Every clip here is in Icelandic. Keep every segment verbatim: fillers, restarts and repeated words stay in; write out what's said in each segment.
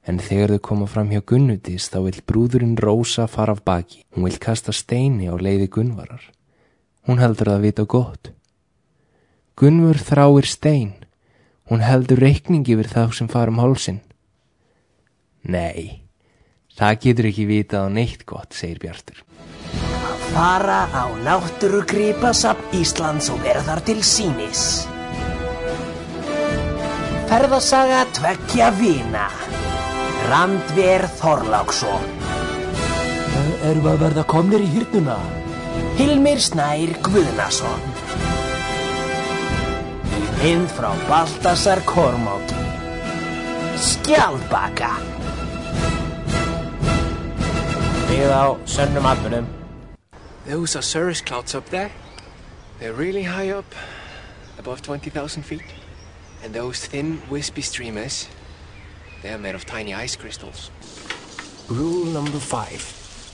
En þegar þau koma fram hjá Gunnudís þá vill brúðurinn Rósa fara af baki. Hún vill kasta steini á leiði Gunnvarar. Hún heldur það vita gott. Gunnvör þráir stein. Hún heldur reikning yfir þá sem fara um hálsinn. Nei, það getur ekki vitað á neitt gott, segir Bjartur. Að fara á náttúrugripasafn Íslands og vera þar til sýnis. Ferðasaga tveggja vina. Randver Þorláksson. Erum við að verða komnir í hyrnuna? Hilmir Snær Guðnason. Mynd frá Baltasar Kormáki. Skjaldbaka. Byggð á sönnum atburðum. Those are cirrus clouds up there. They're really high up, above twenty thousand feet. And those thin, wispy streamers, they're made of tiny ice crystals. Rule number five.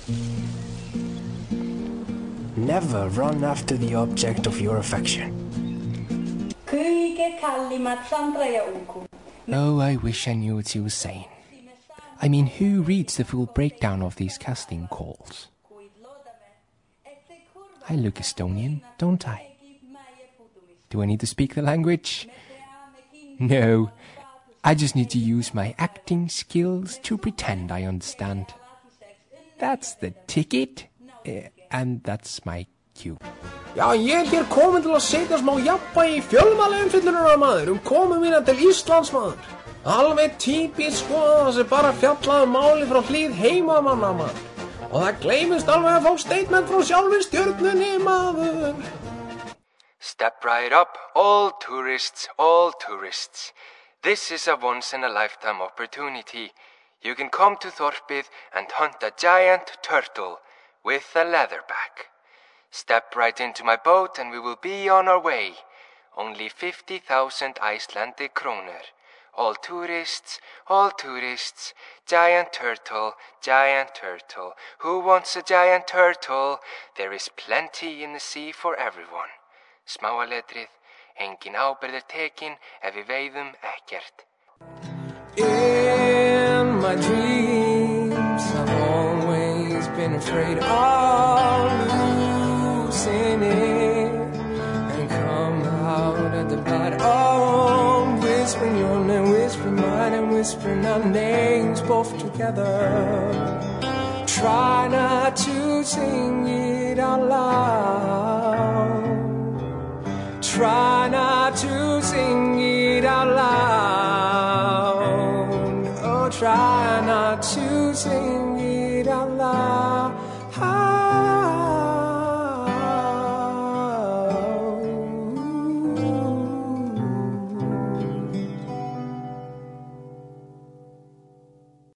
Never run after the object of your affection. Oh, I wish I knew what you were saying. I mean, who reads the full breakdown of these casting calls? I look Estonian, don't I? Do I need to speak the language? No, I just need to use my acting skills to pretend I understand. That's the ticket, uh, and that's my cue. Já, ég hér komin til að setja smá jafnvægi í fjölmiðlaumfjöllunar maður, um komu mína til Íslands maður. Alveg típist sko, það sem bara fjallaði máli frá hlið heimamanna maður. Og það gleymist alveg að fá statement frá sjálfur stjörnunni maður. Step right up, all tourists, all tourists. This is a once-in-a-lifetime opportunity. You can come to Þorpið and hunt a giant turtle with a leatherback. Step right into my boat and we will be on our way. Only fifty thousand Icelandic kroner. All tourists, all tourists. Giant turtle, giant turtle. Who wants a giant turtle? There is plenty in the sea for everyone. Smáa letrið, engin ábyrgð er tekin ef við veiðum ekkert. In my dreams, I've always been afraid of losing it and come out at the bottom, whispering your name, whispering mine, and whispering our names both together. Try not to sing it out loud. Try not to sing it out loud. Oh, try not to sing it out loud.